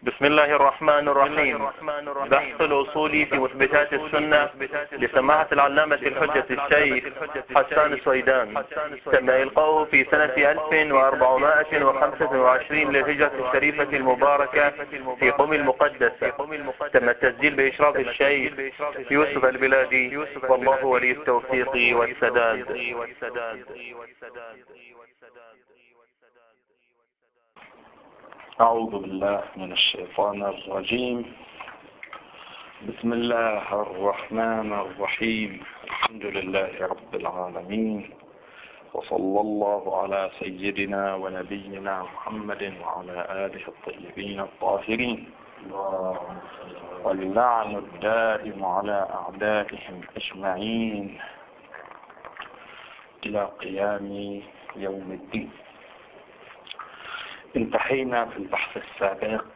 بسم الله الرحمن الرحيم. بحث الأصولي في مثبتات السنة لسماحة العلامة الحجة الشيخ حسان السويدان. تم إلقاؤه في سنة 1425 للهجرة الشريفة المباركة في قم المقدسة. تم التسجيل بإشراف الشيخ يوسف البلادي، والله ولي التوفيق والسداد. أعوذ بالله من الشيطان الرجيم. بسم الله الرحمن الرحيم. الحمد لله رب العالمين، وصلى الله على سيدنا ونبينا محمد وعلى آله الطيبين الطاهرين، واللعن الدائم على أعدائهم أجمعين إلى قيام يوم الدين. انتهينا في البحث السابق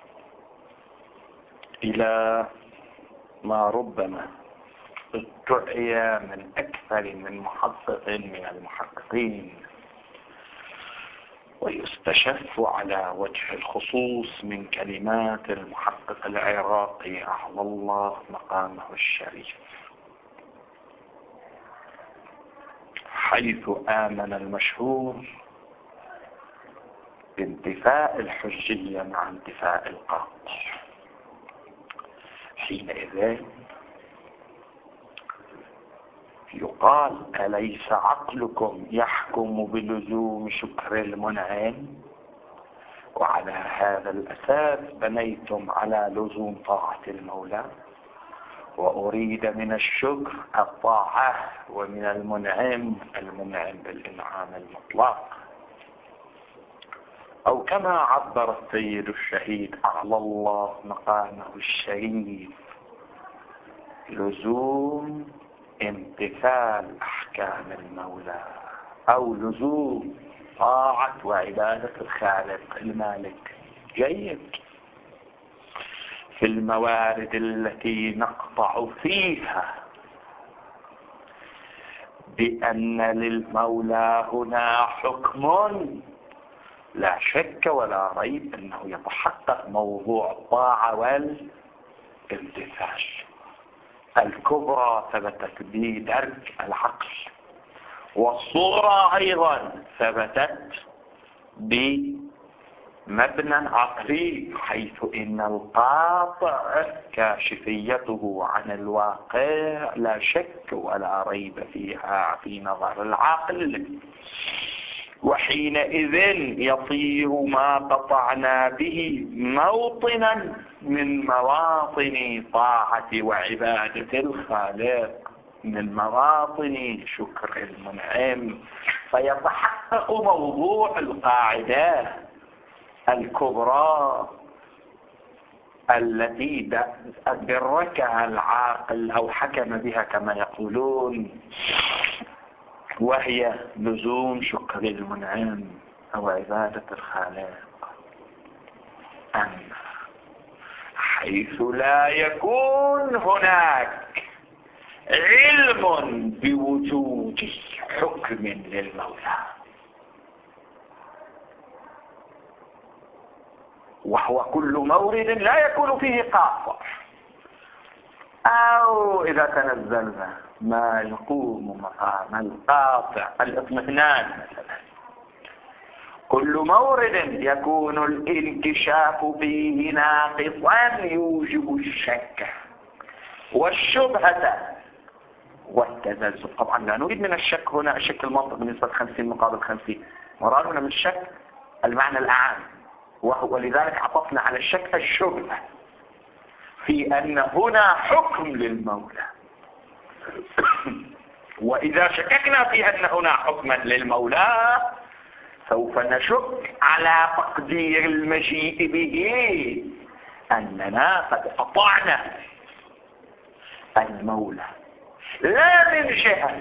إلى ما ربما ادعي من أكثر من محقق من المحققين، ويستشف على وجه الخصوص من كلمات المحقق العراقي أعلى الله مقامه الشريف، حيث آمن المشهور بانتفاء الحجية مع انتفاء القاطع. حينئذ يقال: أليس عقلكم يحكم بلزوم شكر المنعم؟ وعلى هذا الأساس بنيتم على لزوم طاعة المولى، وأريد من الشكر الطاعة، ومن المنعم بالإنعام المطلق، أو كما عبر السيد الشهيد أعلى الله مقامه الشريف: لزوم امتثال أحكام المولى، أو لزوم طاعة وعبادة الخالق المالك. جيد. في الموارد التي نقطع فيها بأن للمولى هنا حكم، لا شك ولا ريب أنه يتحقق موضوع الطاعة والامتثال. الكبرى ثبتت بدرك العقل، والصغرى أيضا ثبتت بمبنى عقلي، حيث إن القاطع كاشفيته عن الواقع لا شك ولا ريب فيها في نظر العقل. وحينئذ يصير ما قطعنا به موطنا من مواطن طاعة وعبادة الخالق، من مواطن شكر المنعم، فيتحقق موضوع القاعدة الكبرى التي دركها العاقل أو حكم بها كما يقولون، وهي لزوم شكر المنعم أو عبادة الخالق. أما حيث لا يكون هناك علم بوجود حكم للمولى، وهو كل مورد لا يكون فيه قاطع، أو إذا تنزلنا ما يقوم مقام القاطع الاطمئنان مثلا، كل مورد يكون الانكشاف فيه ناقصا يوجب الشك والشبهة والتزلزل. طبعا لا نريد من الشك هنا الشك المنطق بنسبة 50 مقابل 50، مرادنا من الشك المعنى الأعام، وهو لذلك عطفنا على الشك الشبهة في أن هنا حكم للمولى. وإذا شككنا في أن هنا حكما للمولى سوف نشك على تقدير المجيء به، أننا قد قطعنا المولى لا من جهة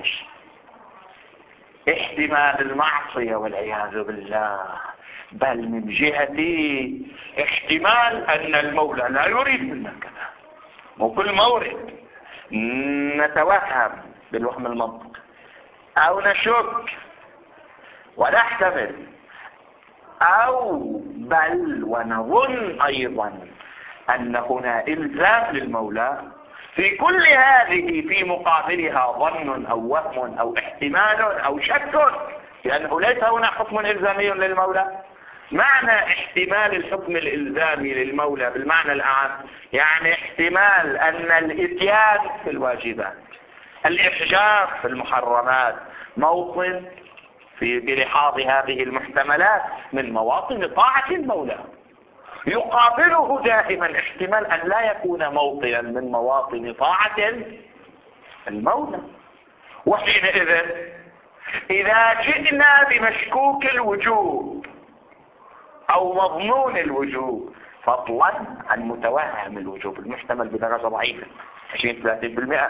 احتمال المعصية والعياذ بالله، بل من جهة احتمال أن المولى لا يريد منا كذا. وكل مورد نتوهم بالوهم المنطقي أو نشك ونحتمل أو بل ونظن أيضا أن هنا إلزام للمولى في كل هذه في مقابلها ظن أو وهم أو احتمال أو شك، لأنه ليس هنا حكم إلزامي للمولى. معنى احتمال الحكم الإلزامي للمولى بالمعنى الأعم يعني احتمال أن الإتيان في الواجبات، الإحجام في المحرمات موطن بلحاظ هذه المحتملات من مواطن طاعة المولى. يقابله دائما احتمال أن لا يكون موطنا من مواطن طاعة المولى. وحينئذ إذا جئنا بمشكوك الوجوب أو مظنون الوجوب فضلا عن متوهم الوجوب المحتمل بدرجة ضعيفة 20-30%،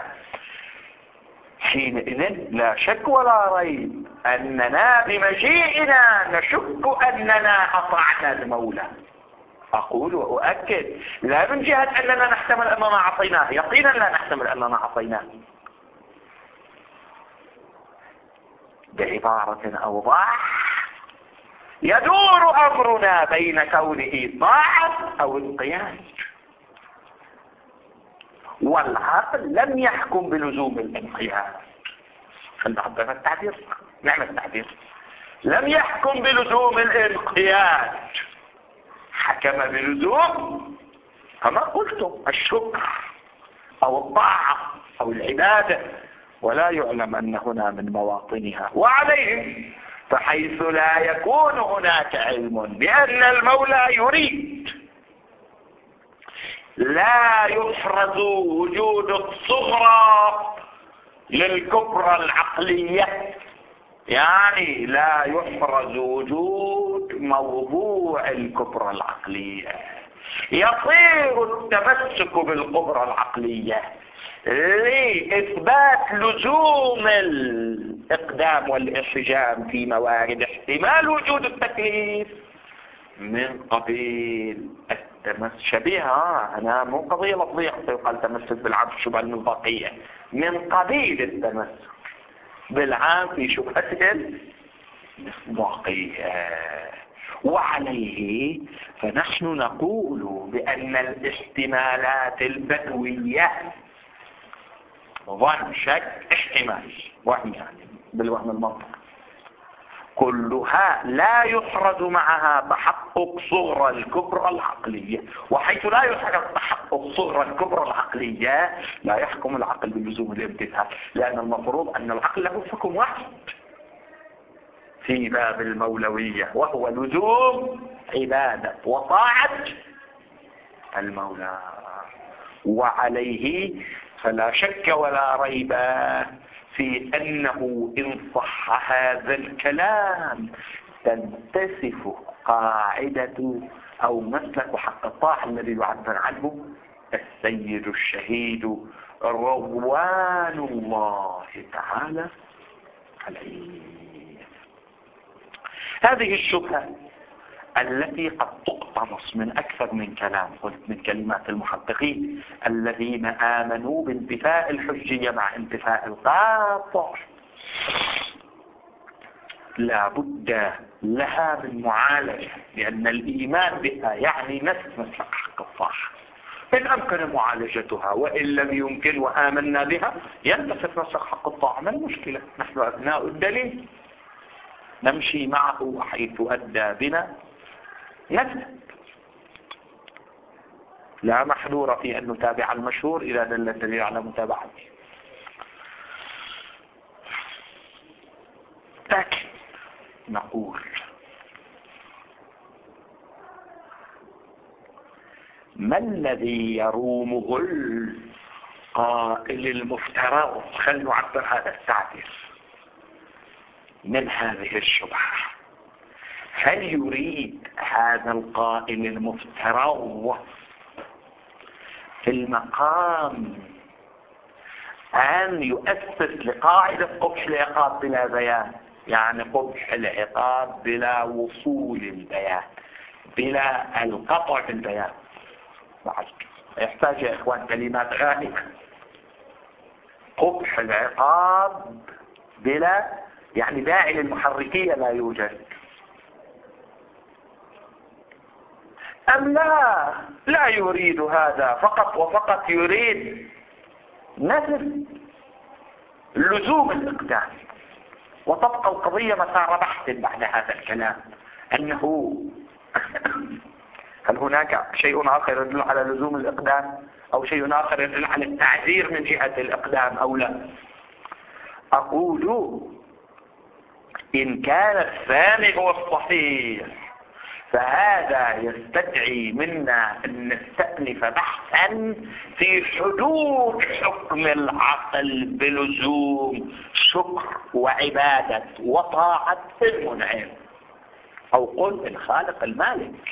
حينئذ لا شك ولا ريب أننا بمجيئنا نشك أننا أطعنا المولى. أقول وأؤكد لا من جهة أننا نحتمل أننا عصيناه، يقينا لا نحتمل أننا عصيناه. بعبارة أوضح يدور أمرنا بين كونه طاعة أو انقياد، والعقل لم يحكم بلزوم الانقياد. خلنا التعبير، نعم التعبير، لم يحكم بلزوم الانقياد، حكم بلزوم كما قلتم الشكر أو الطاعة أو العبادة، ولا يعلم أن هنا من مواطنها. وعليه فحيث لا يكون هناك علم بأن المولى يريد لا يفرز وجود الصغرى للكبرى العقلية، يعني لا يفرز وجود موضوع الكبرى العقلية، يصير التمسك بالكبرى العقلية لإثبات لزوم الإقدام والإحجام في موارد احتمال وجود التكليف من قبيل التمسك شبيهة. أنا مو قضية لفظية قال تمسك بالعام في شبهة المصداقية، من قبيل التمسك بالعام في شبهة المصداقية. وعليه فنحن نقول بأن الاحتمالات البدوية ظن شك احتمال وهم، يعني بالوهم المنطقي، كلها لا يفرض معها تحقق صغرى الكبرى العقلية. وحيث لا يحقق تحقق صغرى الكبرى العقلية لا يحكم العقل بلزوم الامتثال، لأن المفروض أن العقل له حكم واحد في باب المولوية، وهو لزوم عبادة وطاعة المولى. وعليه فلا شك ولا ريب في أنه إن صح هذا الكلام تنتسف قاعدة أو مسلك حق الطاعة الذي يعبر عنه السيد الشهيد رضوان الله تعالى عليه. هذه الشبهة التي قد تقتنص من أكثر من كلام، قلت من كلمات المحققين الذين آمنوا بانتفاء الحجية مع انتفاء القاطع، لا بد لها من معالجة، لأن الإيمان بها يعني نفس مسلك حق الطاعة. إن أمكن معالجتها وإن لم يمكن وآمنا بها ينتفت مسلك حق الطاعة. ما المشكلة؟ نحن أبناء الدليل نمشي معه حيث أدى بنا نثبت، لا محذور في أن نتابع المشهور إذا دل الدليل على متابعته. لكن نقول ما الذي يرومه القائل المفترض، خلنا نعبر هذا التعبير، من هذه الشبهة؟ هل يريد هذا القائل المفترض في المقام أن يؤسس لقاعدة قبح العقاب بلا بيان، يعني قبح العقاب بلا وصول البيان، بلا القطع في البيان؟ يحتاج يا إخوان كلمات غائبة. قبح العقاب بلا، يعني داعي للمحركية لا يوجد. أم لا يريد هذا، فقط وفقط يريد نزل لزوم الإقدام. وتبقى القضية مسار بحث بعد هذا الكلام، أنه هل هناك شيء آخر يدل على لزوم الإقدام، أو شيء آخر يدل على التعذير من جهة الإقدام أو لا؟ أقول إن كان الثاني هو الصحيح فهذا يستدعي منا أن نستأنف بحثا في حدود حكم العقل بلزوم شكر وعبادة وطاعة المنعم، أو قل الخالق المالك.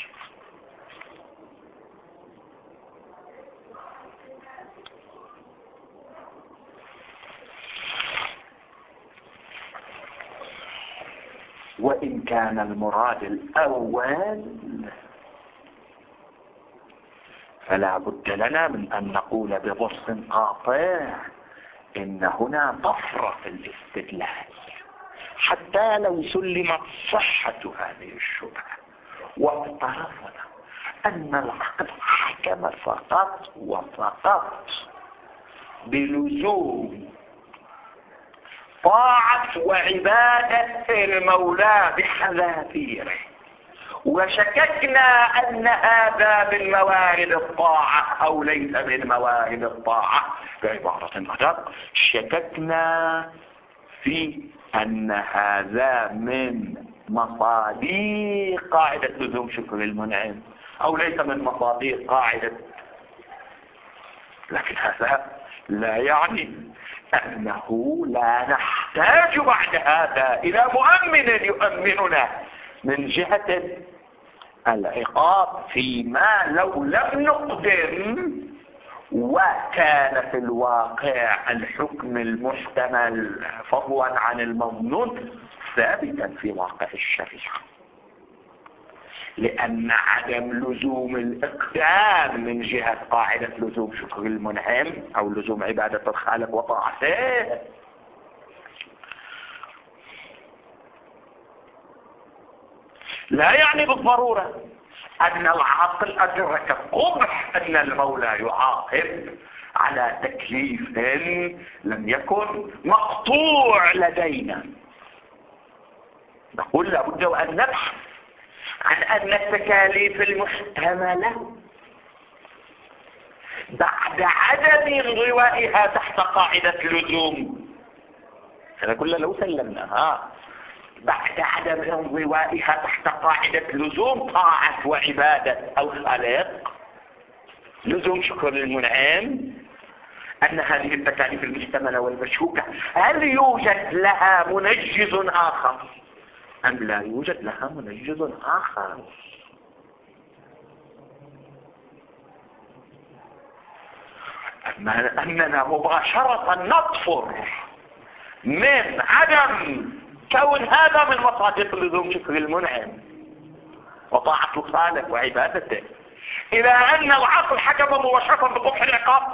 وإن كان المراد الأول فلا بد لنا من أن نقول بضرس قاطع إن هنا طفرة في الاستدلال، حتى لو سلمت صحة هذه الشبهة وافترضنا أن العقل حكم فقط وفقط بلزوم طاعة وعبادة المولى بحذافيره، وشككنا أن هذا من موارد الطاعة أو ليس من موارد الطاعة، بعبارة أدق شككنا في أن هذا من مصادر قاعدة لزوم شكر المنعم أو ليس من مصادر قاعدة. لكن هذا لا يعني أنه لا نحتاج بعد هذا إلى مؤمن يؤمننا من جهة العقاب فيما لو لم نقدم وكان في الواقع الحكم المحتمل فضلا عن المظنون ثابتا في واقع الشريعة، لأن عدم لزوم الإقدام من جهة قاعدة لزوم شكر المنعم أو لزوم عبادة الخالق وطاعته لا يعني بالضرورة أن العقل أدرك قبح أن المولى يعاقب على تكليف لم يكن مقطوع لدينا. نقول لابد أن نبحث عن أن التكاليف المحتملة بعد عدم انضوائها تحت قاعدة لزوم، فنقول لو سلمناها بعد عدم انضوائها تحت قاعدة لزوم طاعة وعبادة الخالق لزوم شكر المنعم، أن هذه التكاليف المحتملة والمشكوكة هل يوجد لها منجز آخر أم لا يوجد لها منجز آخر؟ أما أننا مباشرة نطفر من عدم كون هذا من مصادر لزوم شكر المنعم وطاعة الخالق وعبادته إلى أن العقل حكم مباشرة بقبح العقاب،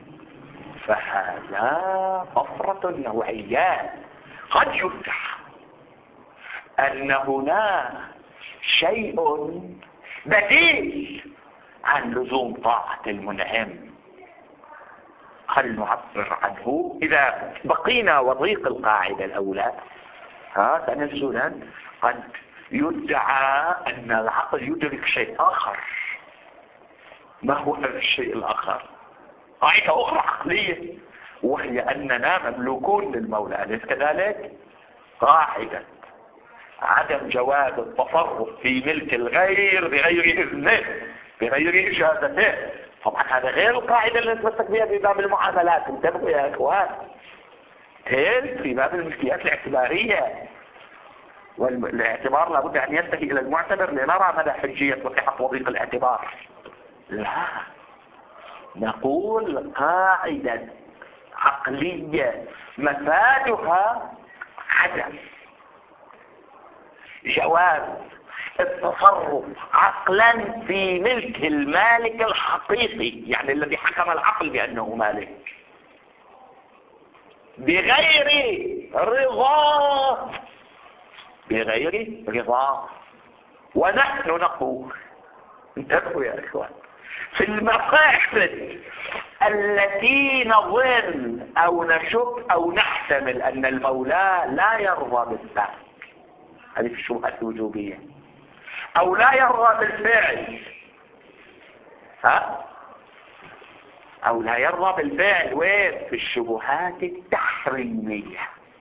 فهذا طفرة نوعية. قد يدعى أن هنا شيء بديل عن لزوم طاعة المنعم، هل نعبر عنه إذا بقينا وضيق القاعدة الأولى تنزلا؟ قد يدعى أن العقل يدرك شيء آخر. ما هو هذا الشيء الآخر؟ قاعدة أخرى عقلية، وهي أننا مملوكون للمولى، أليس كذلك؟ قاعدة عدم جواز التصرف في ملك الغير بغير إذنه بغير إجازته. طبعا هذا غير القاعدة اللي نتمسك بها في باب المعاملات، انتبهوا يا إخوان، في باب الملكيات الاعتبارية، والاعتبار لابد أن ينتهي إلى المعتبر لنرى مدى حجية وصحة وضيق الاعتبار. لا، نقول قاعدة عقلية مفادها عدم جواز التصرف عقلا في ملك المالك الحقيقي، يعني الذي حكم العقل بأنه مالك بغير رضا. ونحن نقول انتبهوا يا إخوان، في المقاصد التي نظن أو نشك أو نحتمل أن المولى لا يرضى بالذات، هذه في الشبهات الوجوبية، أو لا يرضى بالفعل، أو لا يرضى بالفعل، وين؟ في الشبهات التحريمية.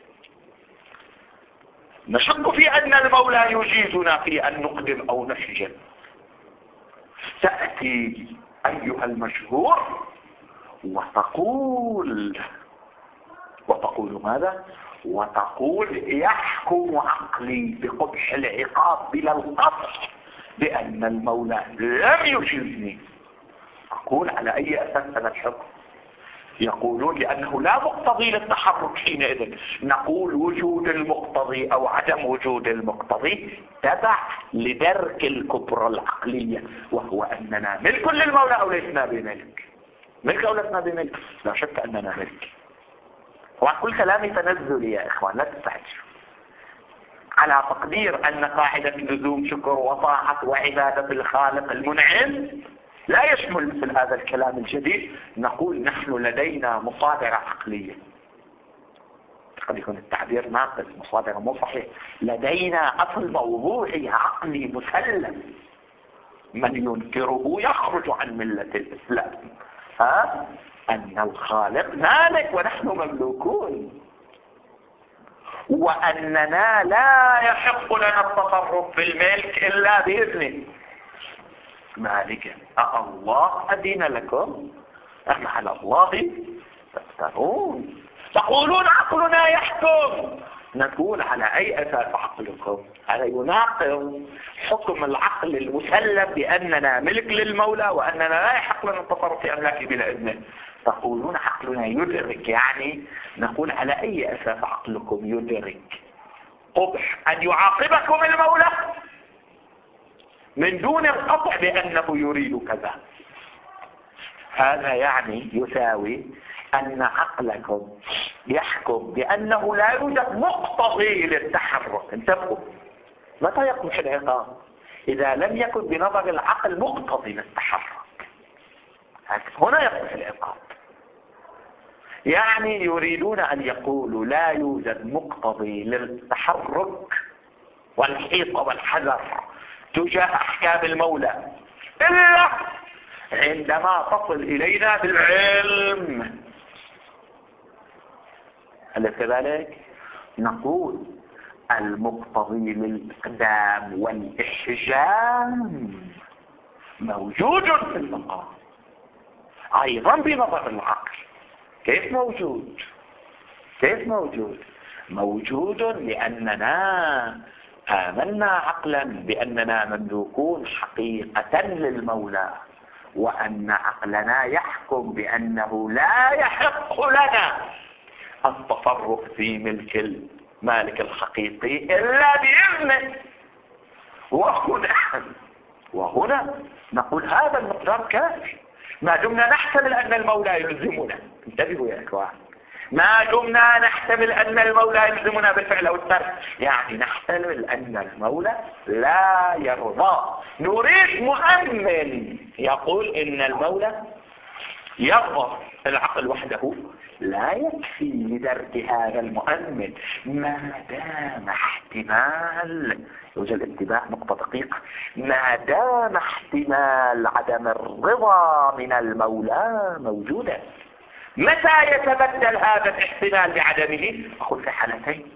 نشك في أن المولى يجيزنا في أن نقدم أو نحجم، تأتي أيها المشهور وتقول ماذا؟ وتقول يحكم عقلي بقبح العقاب بلا القطع بأن المولى لم يجيزني. أقول على أي أساس هذا الحكم؟ يقولون لأنه لا مقتضي للتحرك حينئذ. نقول وجود المقتضي أو عدم وجود المقتضي تبع لدرك الكبرى العقلية، وهو أننا ملك للمولى أو لسنا بملك. ملك أو لسنا بملك؟ لا شك أننا ملك. وكل كلامي تنزلي يا إخوان، لا تستعجلوا. على تقدير أن قاعدة لزوم شكر وطاعة وعبادة الخالق المنعم لا يشمل مثل هذا الكلام الجديد، نقول نحن لدينا مصادرة عقلية. قد يكون التعبير ناقص، مصادرة مو صحيح. لدينا أصل موضوعي عقلي مسلم، من ينكره يخرج عن ملة الإسلام. أن الخالق مالك ونحن مملوكون، وأننا لا يحق لنا التصرف في الملك إلا بإذنه. مالك الله أذن لكم؟ أم على الله تفترون؟ تقولون عقلنا يحكم. نقول على أي أساس عقلكم؟ هذا يناقض حكم العقل المسلم بأننا ملك للمولى وأننا لا يحق لنا التصرف في أملاكه بلا إذنه. تقولون عقلنا يدرك، يعني نقول على أي أساس عقلكم يدرك قبح أن يعاقبكم المولى من دون القطع بأنه يريد كذا؟ هذا يعني يساوي أن عقلكم يحكم بأنه لا يوجد مقتضي للتحرك. انتبهوا، متى يقبح العقاب؟ إذا لم يكن بنظر العقل مقتضي للتحرك، هنا يقبح العقاب. يعني يريدون أن يقولوا لا يوجد مقتضي للتحرك والحيطة والحذر تجاه أحكام المولى إلا عندما تصل إلينا بالعلم. هل كذلك؟ نقول المقتضي للإقدام والإحجام موجود في المقام أيضا بنظر العقل. كيف موجود؟ كيف موجود؟ موجود لأننا آمنا عقلا بأننا مملوكون حقيقة للمولى، وأن عقلنا يحكم بأنه لا يحق لنا التصرف في ملك المالك الحقيقي إلا بإذنه. وهنا نقول هذا المقدار كافي ما دمنا نحتمل أن المولى يلزمنا. انتبهوا يا إخوان، ما دمنا نحتمل أن المولى يلزمنا بالفعل أو الترك، يعني نحتمل أن المولى لا يرضى. نريد مؤمن يقول إن المولى يرضى. العقل وحده لا يكفي لدرك هذا المؤمن ما دام احتمال، يوجد انتباه نقطة دقيقة، ما دام احتمال عدم الرضا من المولى موجودا. متى يتبدل هذا الاحتمال بعدمه؟ أقول في حالتين: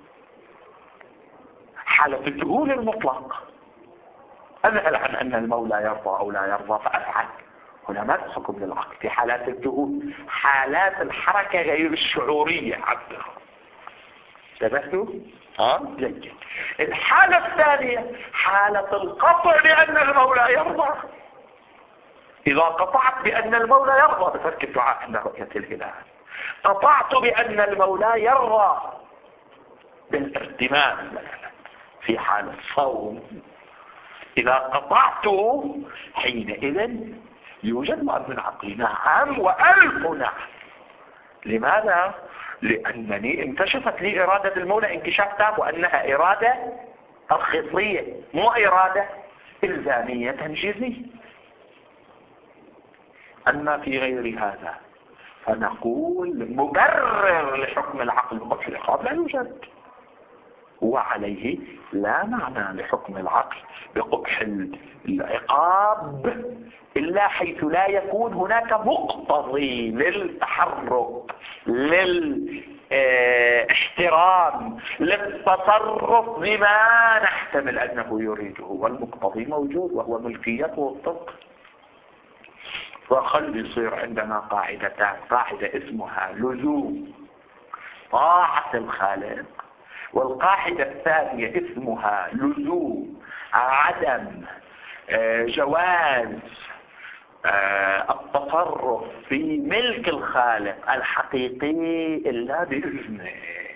حالة الجهول المطلق، أذهل عن أن المولى يرضى أو لا يرضى فأفعل، هنا ما تحكم للعقل. في حالات الجهول، حالات الحركة غير الشعورية عبدها. تبهتوا؟ جيد. الحالة الثانية حالة القطع بأن المولى يرضى. إذا قطعت بأن المولى يرضى بترك الدعاء عند رؤية الهلال، قطعت بأن المولى يرضى بالارتمام في حال الصوم، إذا قطعت حينئذ يوجد مؤمن عقلي نعم وألف نعم. لماذا؟ لأنني انكشفت لي إرادة المولى انكشاف تام، وأنها إرادة تلخيصية مو إرادة إلزامية تنجيزية. أما في غير هذا فنقول مبرر لحكم العقل بقبح العقاب لا يوجد، وعليه لا معنى لحكم العقل بقبح العقاب إلا حيث لا يكون هناك مقتضي للتحرك، للاحترام، للتصرف بما نحتمل أنه يريده، والمقتضي موجود وهو ملكيته والطبق. وخل يصير عندنا قاعدتان، قاعدة اسمها لزوم طاعة الخالق، والقاعدة الثانية اسمها لزوم عدم جواز التصرف في ملك الخالق الحقيقي إلا بإذنه.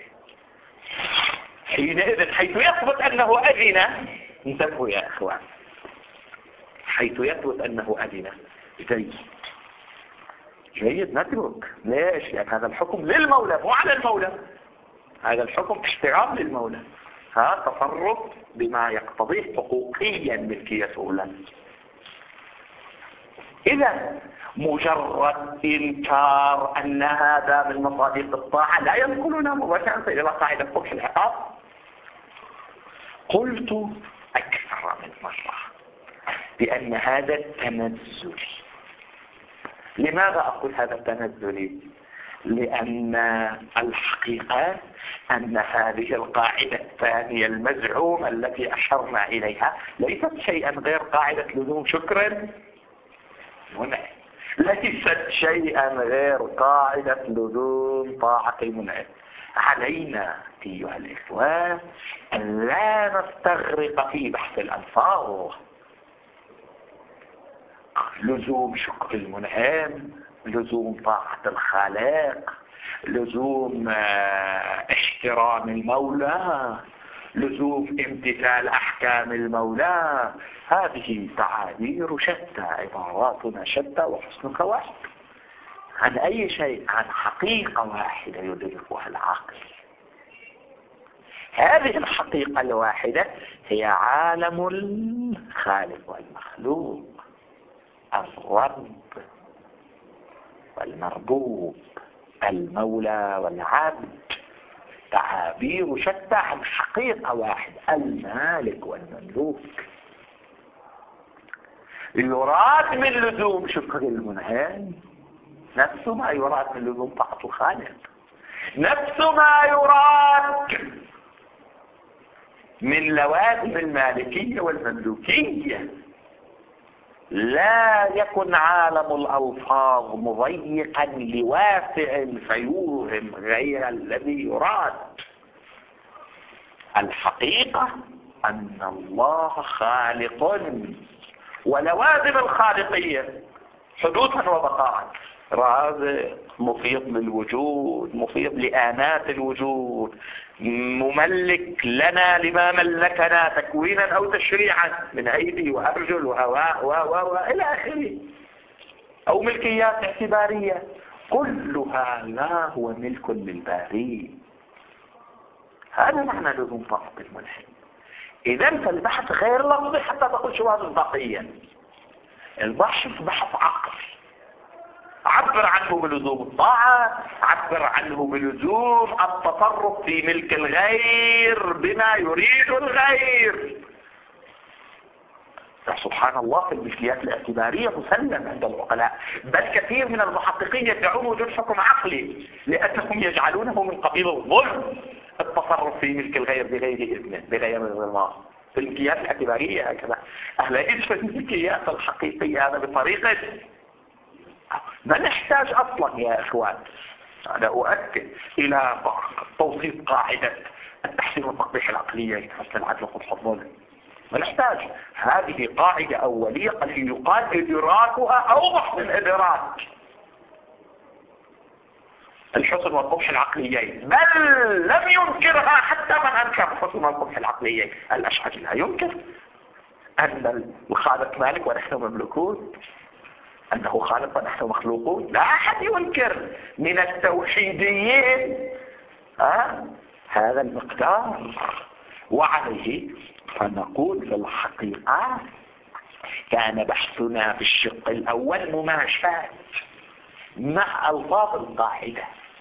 حينئذ حيث يثبت أنه أذن، انتبهوا يا إخوان، حيث يثبت أنه أذن جيد نترك. ليش؟ لأن هذا الحكم للمولى مو على المولى، هذا الحكم احترام للمولى، هذا تصرف بما يقتضيه حقوقيا ملكيته له. إذا مجرد إنكار أن هذا من مصادق الطاعة لا ينقلنا مباشرة إلى قاعدة قبح العقاب. قلت أكثر من مرة بأن هذا التنزل، لماذا أقول هذا التنزل؟ لأن الحقيقة أن هذه القاعدة الثانية المزعومة التي أشرنا إليها ليست شيئا غير قاعدة لزوم شكر منع، ليست شيئا غير قاعدة لزوم طاعة المنعم. علينا أيها الإخوة أن لا نستغرق في بحث الألفاظ. لزوم شكر المنعم، لزوم طاعة الخالق، لزوم احترام المولى، لزوم امتثال أحكام المولى، هذه تعابير شتى، عباراتنا شتى وحسنك واحد عن أي شيء، عن حقيقة واحدة يدركها العقل. هذه الحقيقة الواحدة هي عالم الخالق والمخلوق، الرب والمربوب، المولى والعبد، تعابير شتى عن حقيقة واحدة، المالك والمملوك. يراد من لزوم شكر المنعم نفس ما يراد من لزوم طاعة الخالق، نفس ما يراد من لوازم المالكية والمملوكية. لا يكن عالم الألفاظ مضيقا لواسع فيوهم غير الذي يراد. الحقيقة أن الله خالق، ولوازم الخالقية حدوثا وبقاء، رازق، مفيض للوجود، مفيض لآنات الوجود، مملك لنا لما ملكنا تكوينا أو تشريعا من أيدي وأرجل وهواء وإلى آخره، أو ملكيات اعتبارية، كلها لا هو ملك للباري. هذا معنى لزوم طاعة المنعم. إذا فالبحث غير لفظي حتى تقول شو هذا البقية. البحث بحث عقل، عبر عنه بلزوم الطاعة، عبر عنه بلزوم التصرف في ملك الغير بما يريد الغير. سبحان الله، في الملكيات الاعتبارية مسلم عند العقلاء، بل كثير من المحققين يدعون وجود حكم عقلي لأنهم يجعلونه من قبيل الظلم، التصرف في ملك الغير بغير إذنه بغير رضاه. في الملكيات الاعتبارية هكذا. ليس في الملكيات الحقيقية هذا بطريقة ما نحتاج أصلا يا إخوان. أنا أؤكد إلى توصيف قاعدة التحسين والتقبيح العقلية حتى العدل والقبح الظلم، ما نحتاج. هذه قاعدة أولية قد يقال إدراكها أوضح من إدراك الحسن والقبح العقليين، بل لم ينكرها حتى من أنكر الحسن والقبح العقليين. الأشعري لا ينكر أن الخالق مالك ونحن مملوكون، أنه خالق ونحن مخلوقون، لا أحد ينكر من التوحيديين هذا المقدار. وعليه فنقول في الحقيقة كان بحثنا في الشق الأول مماشاة مع ألفاظ القاعدة،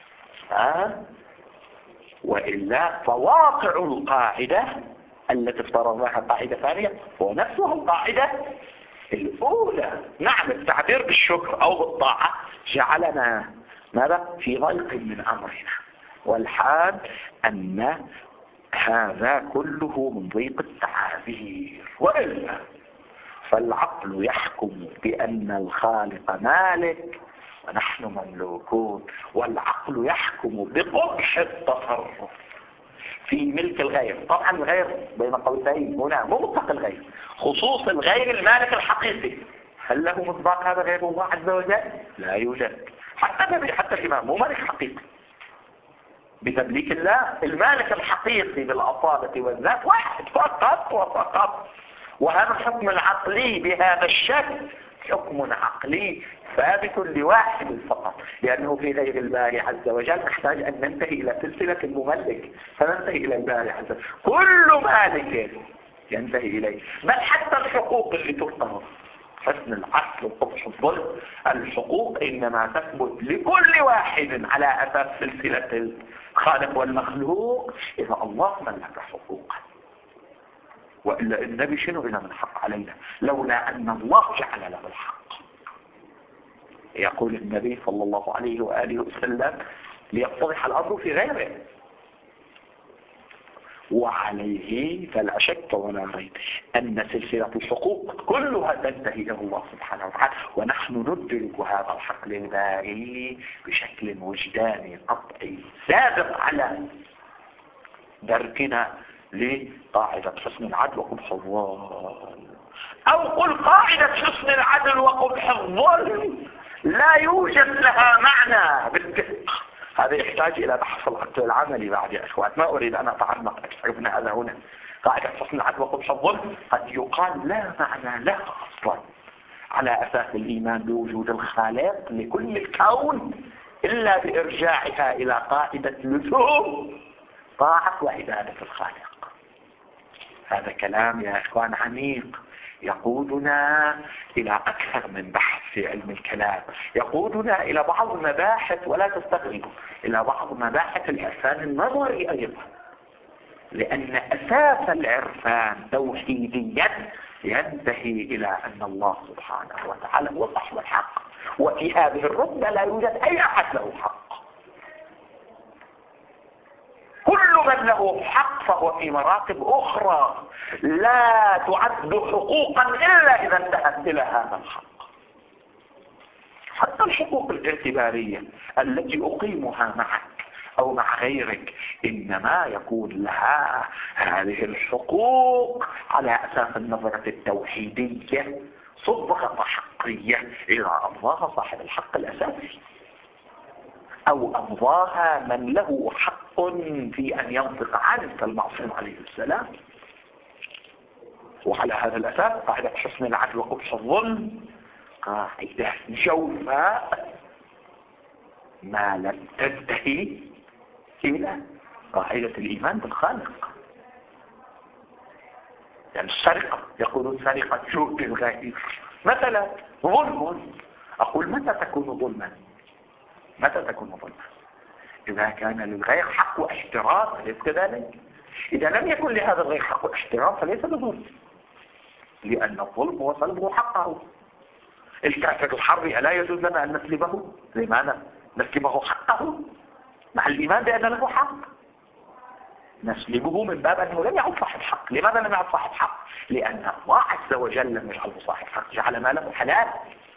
وإلا فواقع القاعدة التي افترضناها قاعدة ثانية هو نفسها القاعدة الأولى. نعم، التعبير بالشكر أو بالطاعة جعلنا ماذا في ضيق من أمرنا، والحال أن هذا كله من ضيق التعابير، وإلا فالعقل يحكم بأن الخالق مالك ونحن مملوكون، والعقل يحكم بقبح التصرف في ملك الغير. طبعا الغير بين قوسين هنا مو مطلق الغير، خصوص الغير المالك الحقيقي. هل له مصداق هذا غير الله عز وجل؟ لا يوجد. حتى النبي حتى الإمام مو مالك حقيقي بتمليك الله. المالك الحقيقي بالأصالة والذات واحد فقط وفقط، وهذا الحكم العقلي بهذا الشكل حكم عقلي ثابت لواحد فقط، لأنه في غير الله عز وجل نحتاج أن ننتهي إلى سلسلة المملك فننتهي إلى الله عز وجل. كل مالك ينتهي إليه، بل حتى الحقوق اللي تلقى حسن العدل وقبح الظلم، الحقوق إنما تثبت لكل واحد على أساس سلسلة الخالق والمخلوق إذا الله ملك حقوقا، وإلا النبي شنو إلى من حق علينا لولا أن الله جعل له الحق. يقول النبي صلى الله عليه وآله وسلم ليتضح الأمر في غيره، وعليه فلا شك ولا ريب أن سلسلة الحقوق كلها تنتهي إلى الله سبحانه وتعالى، ونحن ندرك هذا الحق الباري بشكل وجداني قطعي سابق على دركنا لقاعدة حسن العدل وقبح الظلم. أو قل قاعدة حسن العدل وقبح الظلم لا يوجد لها معنى بالدقة. هذا يحتاج إلى بحث العملي بعد يا إخوان، ما أريد أن أتعمق أكثر من هذا هنا. قاعدة حسن العدل وقبح الظلم قد يقال لا معنى لها أصلا على أساس الإيمان بوجود الخالق لكل الكون إلا بإرجاعها إلى قاعدة لزوم طاعة وعبادة الخالق. هذا كلام يا إخوان عميق يقودنا إلى أكثر من بحث في علم الكلام، يقودنا إلى بعض مباحث ولا تستغربوا إلى بعض مباحث العرفان النظري أيضا، لأن أساس العرفان توحيديا ينتهي إلى أن الله سبحانه وتعالى هو صاحب الحق، وفي هذه الرتبة لا يوجد أي أحد له حق. كل من له حق فهو في مراتب أخرى لا تعد حقوقا إلا إذا انتهت إلى هذا الحق. حتى الحقوق الاعتبارية التي أقيمها معك أو مع غيرك إنما يكون لها هذه الحقوق على أساس النظرة التوحيدية صبغة حقية إذا أمضاها صاحب الحق الأساسي أو أمضاها من له حق في أن ينطق عنه كالمعصوم عليه السلام. وعلى هذا الأساس قاعدة حسن العدل وقبح الظلم قاعدة جوفاء ما لم تنتهي إلى قاعدة الإيمان بالخالق. يعني السرقة يقولون سرقة جهد الغير مثلا ظلم. أقول متى تكون ظلما؟ متى تكون ظلما؟ إذا كان للغير حق واحترام أليس كذلك؟ إذا لم يكن لهذا الغير حق واحترام فليس بظلم، لأن الظلم هو سلبه حقه. الكافر الحربي ألا يجوز لنا أن نسلبه؟ لماذا؟ نسلبه حقه مع الإيمان بأن له حق، نسلبه من باب أنه لم يعد صاحب حق. لماذا لم يعد صاحب حق؟ لأن الله عز وجل لم يجعله صاحب حق، جعل ماله حلال.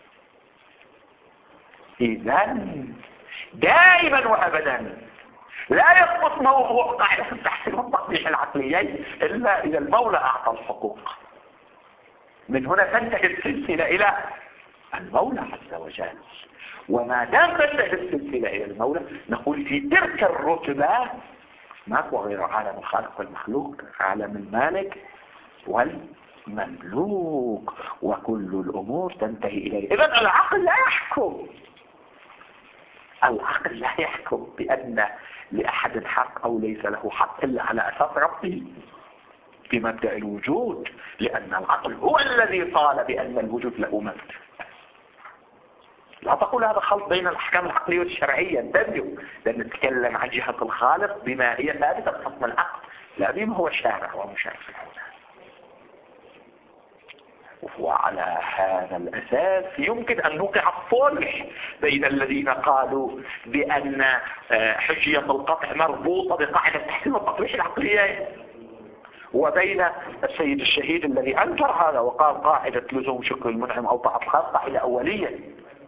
إذن دائما وأبدا لا يسقط موضوع قاعدة التحسين والتقبيح العقليين إلا إذا المولى أعطى الحقوق. من هنا تنتهي السلسلة إلى المولى عز وجل، وما دام تنتهي السلسلة إلى المولى نقول في تلك الرتبة ماكو غير عالم الخالق والمخلوق، عالم المالك والمملوك، وكل الأمور تنتهي إليه. إذن العقل لا يحكم، العقل لا يحكم بأن لأحد حق أو ليس له حق إلا على أساس ربه. بمبدأ الوجود، لأن العقل هو الذي قال بأن الوجود له مبدأ. لا تقول هذا خلط بين الأحكام العقلية والشرعية، انتبهوا، لأن نتكلم عن جهة الخالق بما هي ثابتة بحكم العقل، لا بما هو شارع ومشارع. وعلى هذا الأساس يمكن أن نوقع الصلح بين الذين قالوا بأن حجية القطع مربوطة بقاعدة تحسين التطبيق العقليين، وبين السيد الشهيد الذي أنكر هذا وقال قاعدة لزوم شكر المنعم أو طاعة الخالق قاعدة أولية،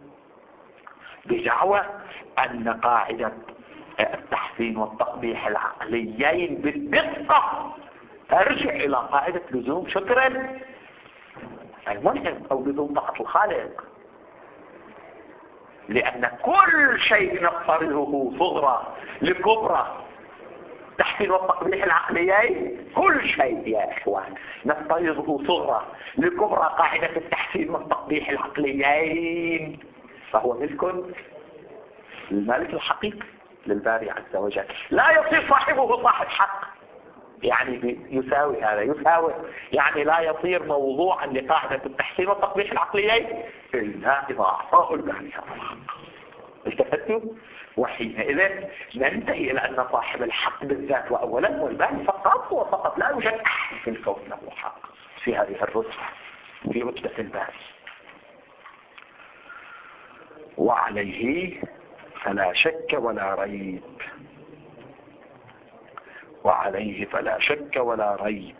بدعوى أن قاعدة التحسين والتقبيح العقليين بالدقة ترجع إلى قاعدة لزوم شكر المنعم أو لزوم طاعة الخالق، لأن كل شيء نفترضه صغرى لكبرى تحسين والتقبيح العقليين، كل شيء يا إخوان نفترضه صغرى لكبرى قاعدة التحسين والتقبيح العقليين، فهو ملك المالك الحقيقي للباري عز وجل، لا يصير صاحبه صاحب حق، يعني يساوي هذا يساوي، يعني لا يصير موضوعا لقاعدة التحسين والتقبيح العقليين إلا إذا أعطاه الباري هذا الحق. التفتوا؟ وحينئذ ننتهي إلى أن صاحب الحق بالذات وأولا هو الباري فقط وفقط، لا يوجد أحد في الكون له حق في هذه الرتبة، في رتبة الباري. وعليه فلا شك ولا ريب، وعليه فلا شك ولا ريب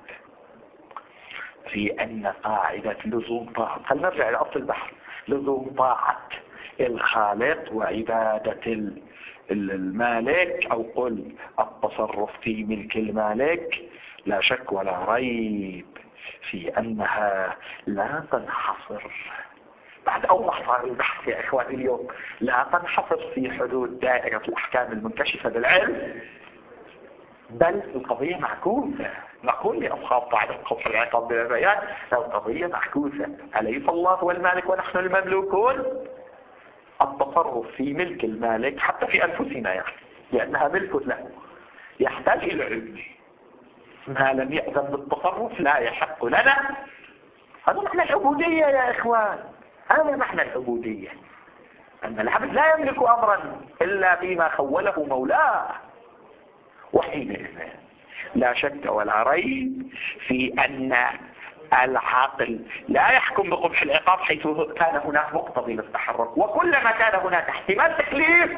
في أن قاعدة لزوم طاعة، خلينا نرجع إلى أصل البحر، لزوم طاعة الخالق وعبادة المالك أو قل التصرف في ملك المالك، لا شك ولا ريب في أنها لا تنحصر، بعد أوضح صار البحث يا إخواني اليوم، لا تنحصر في حدود دائرة الأحكام المنكشفة بالعلم، بل القضية معكوسة، نقول لأصحاب قاعدة القبح العقاب بالبيان القضية معكوسة، أليس الله هو المالك ونحن المملوكون؟ التصرف في ملك المالك حتى في أنفسنا يعني لأنها ملك له يحتاج إلى علم، ما لم يأذن بالتصرف لا يحق لنا. هذا معنى العبودية يا إخوان، هذا معنى العبودية، أن العبد لا يملك أمرا إلا فيما خوله مولاه. وحينئذ لا شك ولا ريب في أن العاقل لا يحكم بقبح العقاب حيث كان هناك مقتضي للتحرك، وكلما كان هناك احتمال تكليف،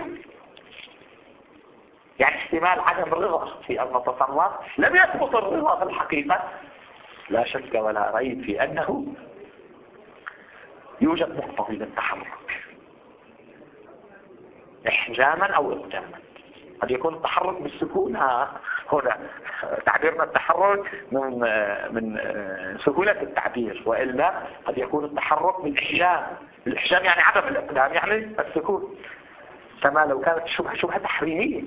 يعني احتمال عدم رضا في المتصرف، لم يثبت الرضا في الحقيقة، لا شك ولا ريب في أنه يوجد مقتضي للتحرك إحجاما أو إقداما. قد يكون التحرك بالسكون، هنا تعبيرنا التحرك من سهولة التعبير، وإلا قد يكون التحرك بالإحجام، الإحجام يعني عدم الإقدام يعني السكون، كما لو كانت شبهة تحريمية.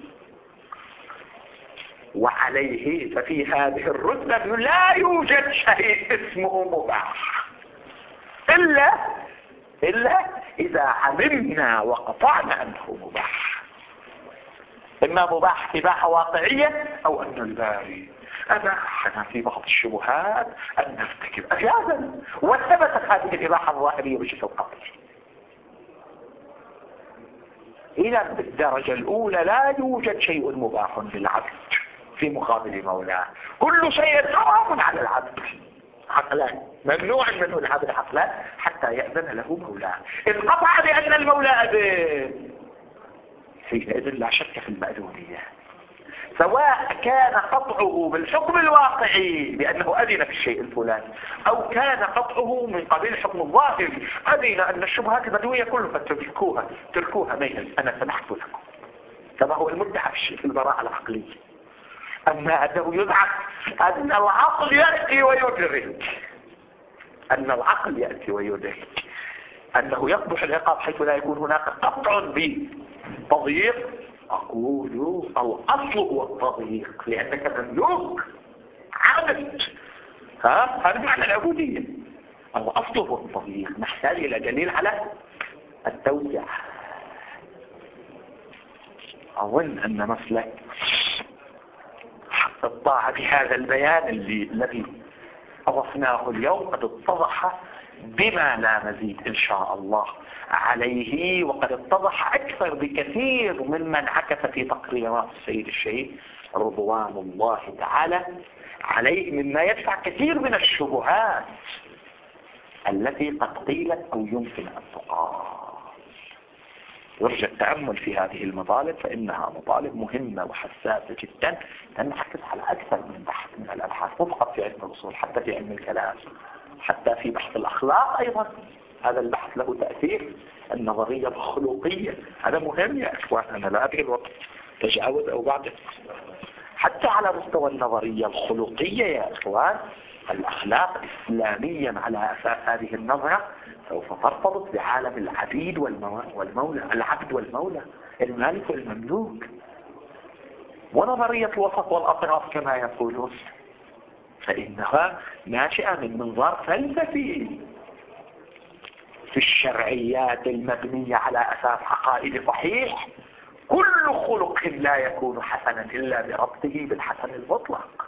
وعليه ففي هذه الرتبة لا يوجد شيء اسمه مباح إلا إذا علمنا وقطعنا أنه مباح، إما مباح إباحة واقعية أو أن الباري أباحنا في بعض الشبهات أن نرتكب أجازا، وثبتت هذه الإباحة الظاهرية بشكل قطعي. إذا بالدرجة الأولى لا يوجد شيء مباح للعبد في مقابل مولاه، كل شيء حرام على العبد عقلا، ممنوع منه العبد عقلا حتى يأذن له مولاه. إذ قطع بأن المولى أذن، حينئذ لا شك في المأذونية، سواء كان قطعه بالحكم الواقعي بأنه أذن في الشيء الفلاني، أو كان قطعه من قبيل الحكم الظاهر، أذن أن الشبهات البدوية كلها تركوها ميلا، أنا سمحت لكم، كما هو المدعى في البراءة العقلية. أما أنه يدعى أن العقل يأتي ويدرك أنه يقبح العقاب حيث لا يكون هناك قطع بتضييق، أقول الأصل هو التضييق، لأنك مملوك عبد، هذا معنى العبودية، الأصل هو التضييق، نحتاج إلى دليل على التوسع. أظن أن مسلك في الطاعة بهذا البيان الذي أضفناه اليوم قد اتضح بما لا مزيد إن شاء الله عليه، وقد اتضح أكثر بكثير مما عكس في تقريرات السيد الشهيد رضوان الله تعالى عليه، مما يدفع كثير من الشبهات التي قد قيلت أو يمكن أن تقال. يرجى التأمل في هذه المطالب، فإنها مطالب مهمة وحساسة جدا، تنعكس على أكثر من بحث من الأبحاث، مو فقط في علم الأصول، حتى في علم الكلام، حتى في بحث الأخلاق أيضا. هذا البحث له تأثير. النظرية الخلقية هذا مهم يا إخوان، أنا لا أدري الوقت تجاوز أو بعد. حتى على مستوى النظرية الخلقية يا إخوان، الأخلاق إسلاميا على أساس هذه النظرة سوف ترتبط بعالم العبيد والمولى، العبد والمولى، المالك والمملوك، ونظرية الوسط والأطراف كما يقولون، فإنها ناشئة من منظار فلسفي في الشرعيات المبنية على أساس عقائد صحيح. كل خلق لا يكون حسنا إلا بربطه بالحسن المطلق،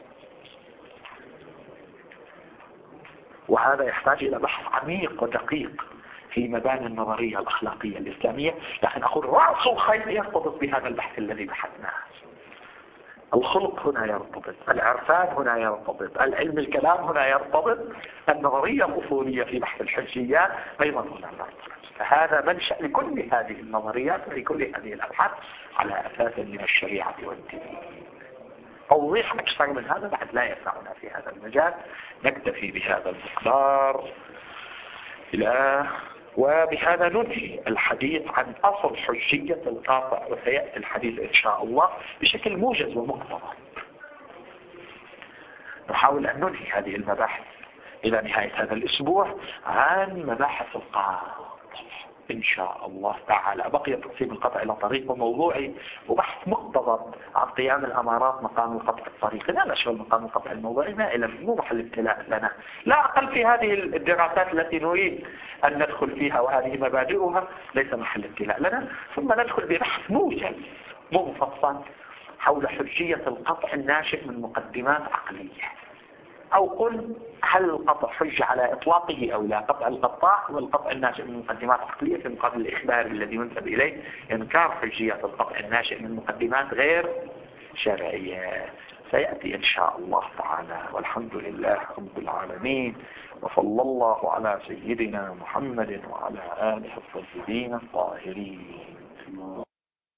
وهذا يحتاج إلى بحث عميق ودقيق في مباني النظرية الأخلاقية الإسلامية، لكن أقول رأس الخيط يرتبط بهذا البحث الذي بحثناه. الخلق هنا يرتبط، العرفان هنا يرتبط، العلم الكلام هنا يرتبط، النظرية الأصولية في بحث الحجيات أيضا هنا يرتبط. فهذا منشأ لكل هذه النظريات ولكل هذه الأبحاث على أساس من الشريعة والدين. توضيح أكثر من هذا بعد لا يسعنا في هذا المجال، نكتفي بهذا المقدار وبهذا ننهي الحديث عن أصل حجية القاطع، وسيأتي الحديث إن شاء الله بشكل موجز ومقتضب. نحاول أن ننهي هذه المباحث إلى نهاية هذا الأسبوع عن مباحث القاطع إن شاء الله تعالى. بقي تقسيم القطع إلى طريق وموضوعي وبحث مقتضب عن قيام الأمارات مقام القطع الطريقي. لا نشغل مقام القطع الموضوعي مو محل ابتلاء لنا، لا أقل في هذه الدراسات التي نريد أن ندخل فيها، وهذه مبادئها ليس محل ابتلاء لنا. ثم ندخل ببحث موجز مو مفصل حول حجية القطع الناشئ من مقدمات عقلية، أو قل هل القطع حجة على إطلاقه أو لا. قطع القطاع والقطع الناشئ من مقدمات عقلية في مقابل الإخبار الذي ينسب إليه إنكار حجية القطع الناشئ من مقدمات غير شرعية. سيأتي إن شاء الله تعالى، والحمد لله رب العالمين، وصلى الله على سيدنا محمد وعلى آله الطيبين الطاهرين.